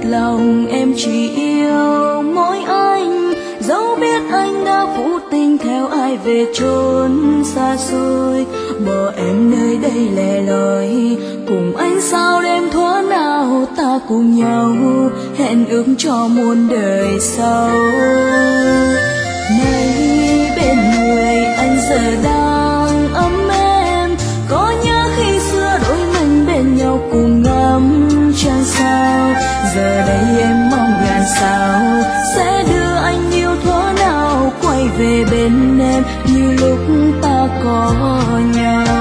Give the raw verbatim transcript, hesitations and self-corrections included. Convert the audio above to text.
lòng em chỉ yêu mỗi anh, dẫu biết anh đã phụ tình theo ai về chốn xa xôi. Bỏ em nơi đây lẻ loi, cùng anh sao đêm thuở nào ta cùng nhau hẹn ước cho muôn đời sau. Nay bên người anh giờ đang ấm êm, có nhớ khi xưa đôi mình bên nhau cùng ngắm trăng sao. Giờ đây em mong ngàn sao sẽ đưa anh yêu thuở nào quay về bên em như lúc ta có nhau.